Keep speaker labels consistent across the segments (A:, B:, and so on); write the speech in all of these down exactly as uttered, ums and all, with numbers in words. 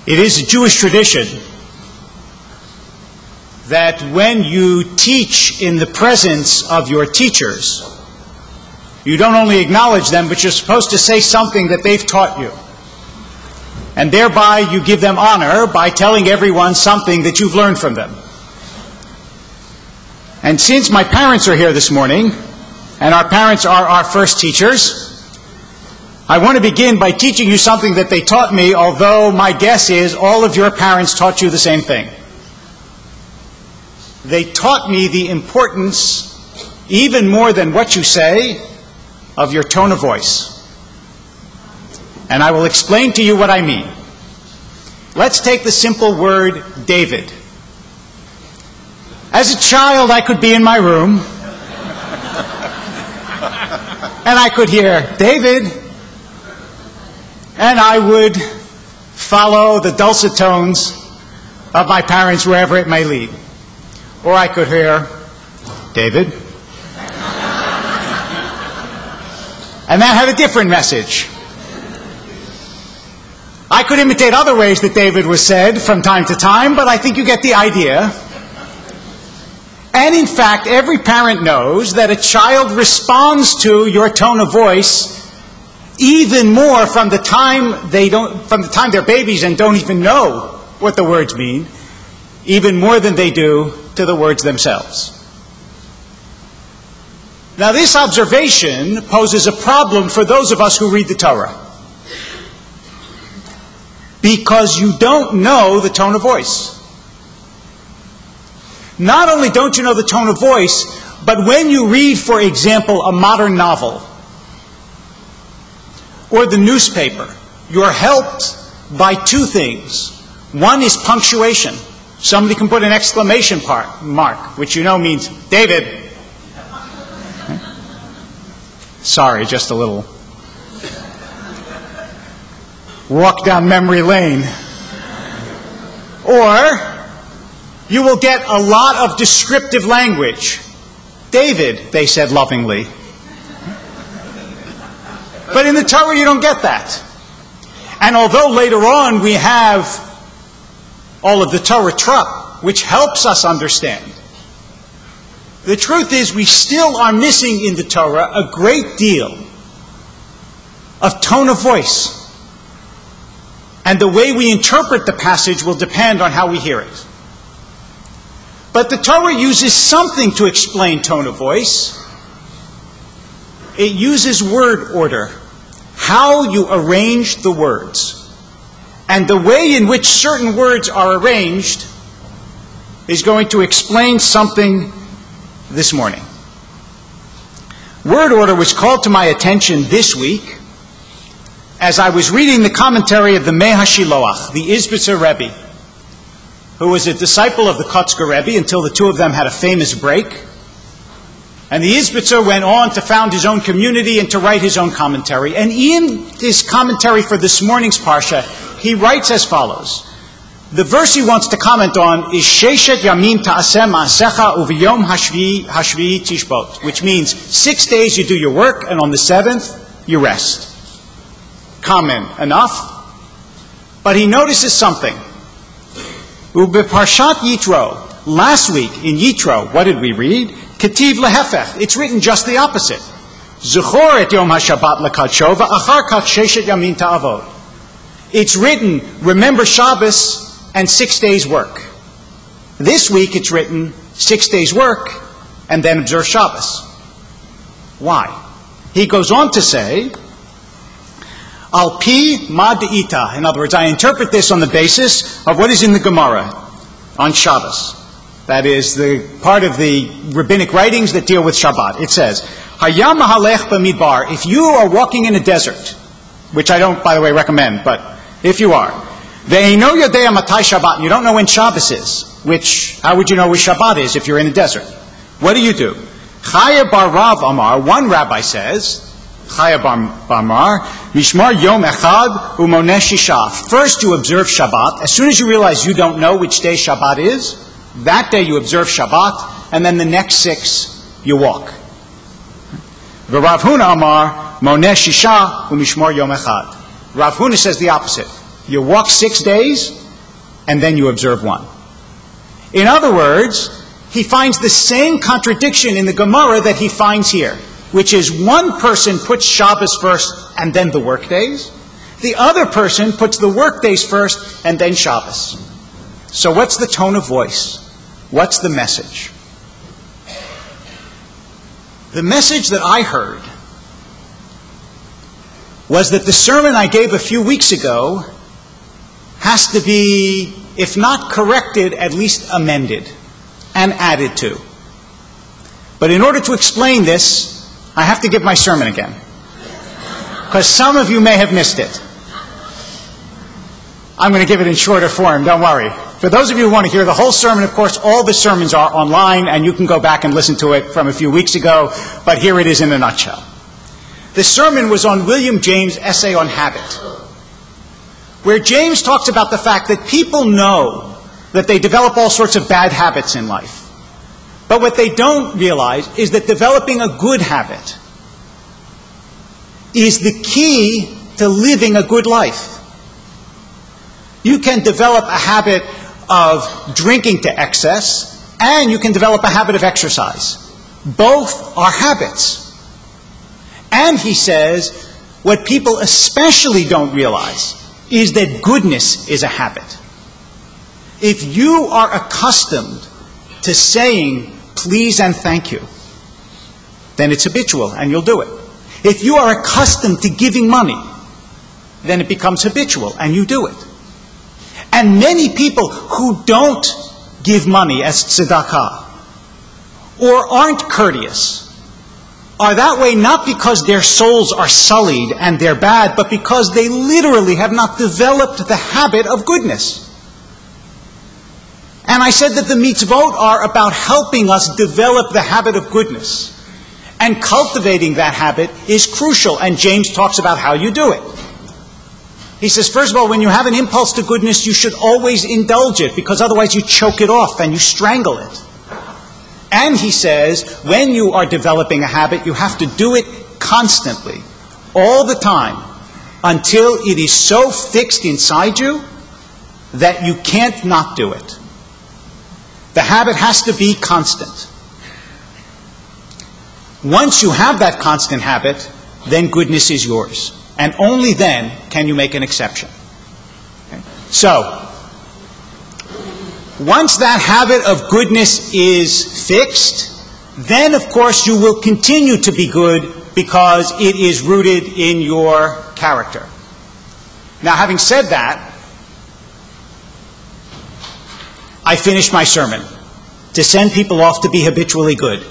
A: It is a Jewish tradition that when you teach in the presence of your teachers, you don't only acknowledge them, but you're supposed to say something that they've taught you. And thereby you give them honor by telling everyone something that you've learned from them. And since my parents are here this morning, and our parents are our first teachers, I want to begin by teaching you something that they taught me, although my guess is all of your parents taught you the same thing. They taught me the importance, even more than what you say, of your tone of voice. And I will explain to you what I mean. Let's take the simple word David. As a child, I could be in my room, and I could hear David, and I would follow the dulcet tones of my parents wherever it may lead. Or I could hear David, and that had a different message. I could imitate other ways that David was said from time to time, but I think you get the idea. And in fact, every parent knows that a child responds to your tone of voice even more from the time they don't, from the time they're babies and don't even know what the words mean, even more than they do to the words themselves. Now, this observation poses a problem for those of us who read the Torah, because you don't know the tone of voice. Not only don't you know the tone of voice, but when you read, for example, a modern novel or the newspaper, you're helped by two things. One is punctuation. Somebody can put an exclamation mark, which you know means David. Sorry, just a little walk down memory lane. Or you will get a lot of descriptive language. David, they said lovingly. But in the Torah you don't get that. And although later on we have all of the Torah truck, which helps us understand, the truth is we still are missing in the Torah a great deal of tone of voice. And the way we interpret the passage will depend on how we hear it. But the Torah uses something to explain tone of voice. It uses word order, how you arrange the words. And the way in which certain words are arranged is going to explain something this morning. Word order was called to my attention this week as I was reading the commentary of the Meh HaShiloach, the Izbitzer Rebbe, who was a disciple of the Kotzker Rebbe until the two of them had a famous break. And the Izbitzer went on to found his own community and to write his own commentary. And in his commentary for this morning's Parsha, he writes as follows. The verse he wants to comment on is Sheshet Yamim Ta'aseh Ma'asecha Uviyom Hashvi Hashvi Tishbot, which means six days you do your work and on the seventh you rest. Common enough. But he notices something. Ube Parshat Yitro, last week in Yitro, what did we read? Ketiv lehefech. It's written just the opposite. Zechor et Yom HaShabbat lekadsho v'achar kach sheshet yamin ta'avod. It's written, remember Shabbos and six days work. This week it's written, six days work and then observe Shabbos. Why? He goes on to say, Al pi ma de'ita. In other words, I interpret this on the basis of what is in the Gemara on Shabbos. That is the part of the rabbinic writings that deal with Shabbat. It says, Hayam mahalech b'midbar. If you are walking in a desert, which I don't, by the way, recommend, but if you are, ve'eino yodea matai Shabbat, and you don't know when Shabbos is, which, how would you know where Shabbat is if you're in a desert? What do you do? Chaya bar Rav Amar, one rabbi says, Chaya bar Amar, Mishmar Yom Echad Umoneh Shisha. First you observe Shabbat. As soon as you realize you don't know which day Shabbat is, that day you observe Shabbat, and then the next six you walk. V'Rav Huna Amar Moneh Shisha U'Mishmar Yom Echad. Rav Huna says the opposite. You walk six days, and then you observe one. In other words, he finds the same contradiction in the Gemara that he finds here, which is one person puts Shabbos first and then the work days. The other person puts the work days first and then Shabbos. So what's the tone of voice? What's the message? The message that I heard was that the sermon I gave a few weeks ago has to be, if not corrected, at least amended and added to. But in order to explain this, I have to give my sermon again, because some of you may have missed it. I'm going to give it in shorter form, don't worry. For those of you who want to hear the whole sermon, of course, all the sermons are online, and you can go back and listen to it from a few weeks ago, but here it is in a nutshell. The sermon was on William James' essay on habit, where James talks about the fact that people know that they develop all sorts of bad habits in life. But what they don't realize is that developing a good habit is the key to living a good life. You can develop a habit of drinking to excess, and you can develop a habit of exercise. Both are habits. And he says, what people especially don't realize is that goodness is a habit. If you are accustomed to saying please and thank you, then it's habitual and you'll do it. If you are accustomed to giving money, then it becomes habitual and you do it. And many people who don't give money as tzedakah or aren't courteous are that way not because their souls are sullied and they're bad, but because they literally have not developed the habit of goodness. And I said that the mitzvot are about helping us develop the habit of goodness. And cultivating that habit is crucial, and James talks about how you do it. He says, first of all, when you have an impulse to goodness, you should always indulge it, because otherwise you choke it off and you strangle it. And he says, when you are developing a habit, you have to do it constantly, all the time, until it is so fixed inside you that you can't not do it. The habit has to be constant. Once you have that constant habit, then goodness is yours. And only then can you make an exception. Okay? So, once that habit of goodness is fixed, then of course you will continue to be good because it is rooted in your character. Now, having said that, I finished my sermon to send people off to be habitually good.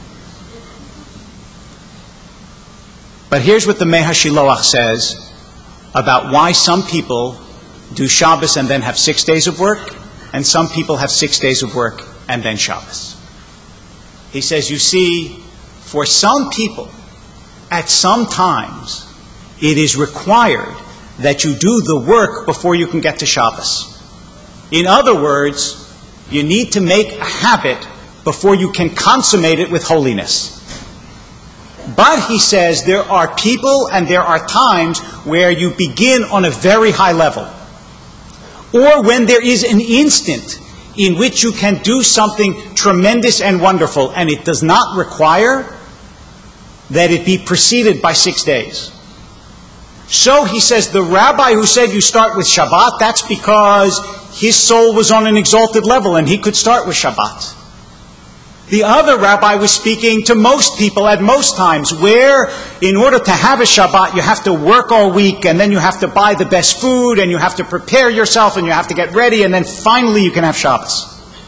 A: But here's what the Mei HaShiloach says about why some people do Shabbos and then have six days of work, and some people have six days of work and then Shabbos. He says, you see, for some people, at some times, it is required that you do the work before you can get to Shabbos. In other words, you need to make a habit before you can consummate it with holiness. But, he says, there are people and there are times where you begin on a very high level. Or when there is an instant in which you can do something tremendous and wonderful, and it does not require that it be preceded by six days. So, he says, the rabbi who said you start with Shabbat, that's because his soul was on an exalted level and he could start with Shabbat. The other rabbi was speaking to most people at most times, where in order to have a Shabbat, you have to work all week, and then you have to buy the best food, and you have to prepare yourself, and you have to get ready, and then finally you can have Shabbos.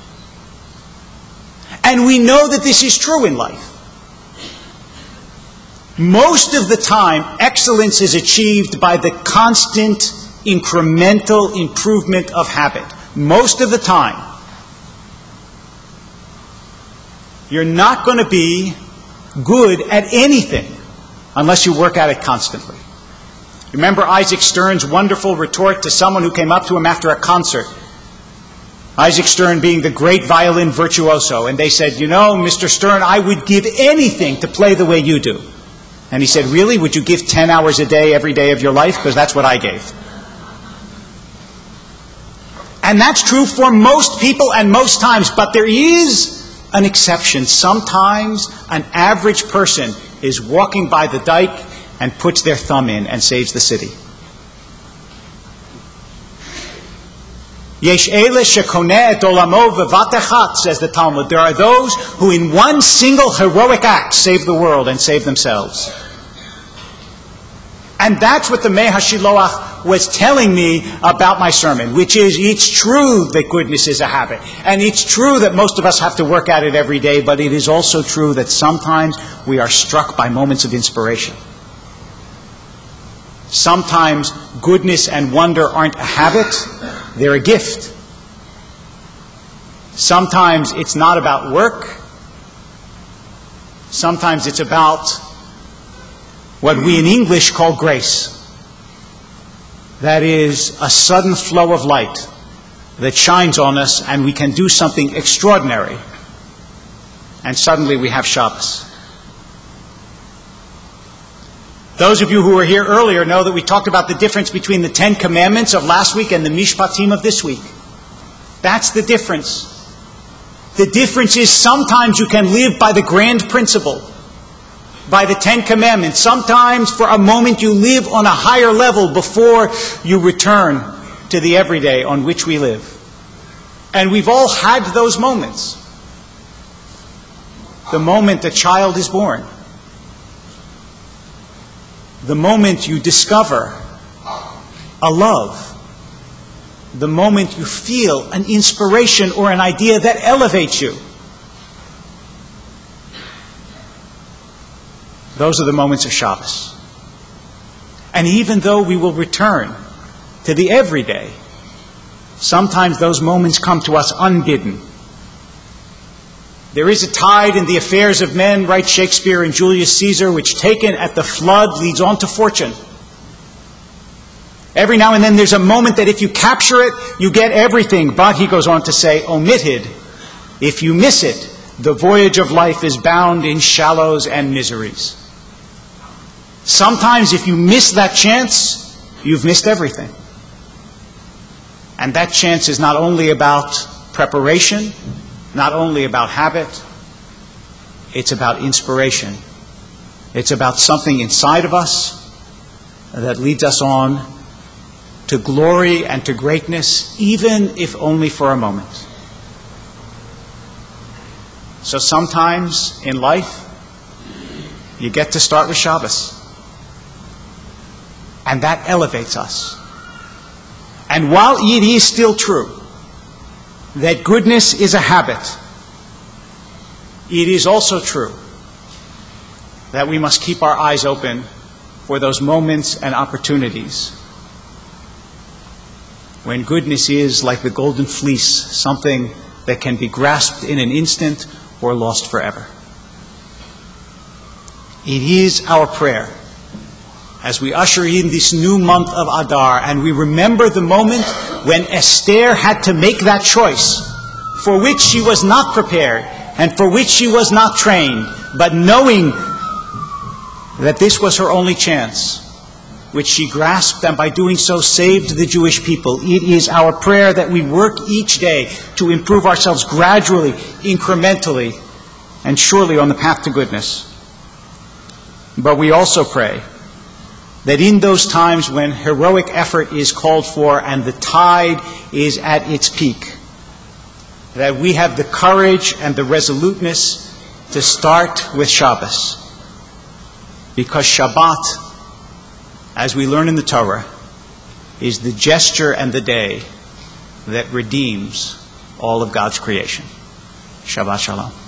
A: And we know that this is true in life. Most of the time, excellence is achieved by the constant, incremental improvement of habit. Most of the time. You're not going to be good at anything unless you work at it constantly. Remember Isaac Stern's wonderful retort to someone who came up to him after a concert. Isaac Stern being the great violin virtuoso. And they said, you know, Mister Stern, I would give anything to play the way you do. And he said, really? Would you give ten hours a day every day of your life? Because that's what I gave. And that's true for most people and most times, but there is an exception. Sometimes an average person is walking by the dike and puts their thumb in and saves the city. Yesh ele shekoneh et olamo bevat echat, says the Talmud. There are those who in one single heroic act save the world and save themselves. And that's what the Mei HaShiloach was telling me about my sermon, which is, it's true that goodness is a habit. And it's true that most of us have to work at it every day, but it is also true that sometimes we are struck by moments of inspiration. Sometimes goodness and wonder aren't a habit, they're a gift. Sometimes it's not about work. Sometimes it's about what we in English call grace. That is a sudden flow of light that shines on us and we can do something extraordinary. And suddenly we have Shabbos. Those of you who were here earlier know that we talked about the difference between the Ten Commandments of last week and the Mishpatim of this week. That's the difference. The difference is sometimes you can live by the grand principle, by the Ten Commandments. Sometimes for a moment you live on a higher level before you return to the everyday on which we live. And we've all had those moments. The moment a child is born. The moment you discover a love. The moment you feel an inspiration or an idea that elevates you. Those are the moments of Shabbos. And even though we will return to the everyday, sometimes those moments come to us unbidden. There is a tide in the affairs of men, writes Shakespeare and Julius Caesar, which taken at the flood leads on to fortune. Every now and then there's a moment that if you capture it, you get everything. But, he goes on to say, omitted, if you miss it, the voyage of life is bound in shallows and miseries. Sometimes if you miss that chance, you've missed everything. And that chance is not only about preparation, not only about habit, it's about inspiration. It's about something inside of us that leads us on to glory and to greatness, even if only for a moment. So sometimes in life, you get to start with Shabbos. And that elevates us. And while it is still true that goodness is a habit, it is also true that we must keep our eyes open for those moments and opportunities when goodness is, like the golden fleece, something that can be grasped in an instant or lost forever. It is our prayer as we usher in this new month of Adar, and we remember the moment when Esther had to make that choice, for which she was not prepared and for which she was not trained, but knowing that this was her only chance, which she grasped and by doing so saved the Jewish people. It is our prayer that we work each day to improve ourselves gradually, incrementally, and surely on the path to goodness. But we also pray that in those times when heroic effort is called for and the tide is at its peak, that we have the courage and the resoluteness to start with Shabbos. Because Shabbat, as we learn in the Torah, is the gesture and the day that redeems all of God's creation. Shabbat Shalom.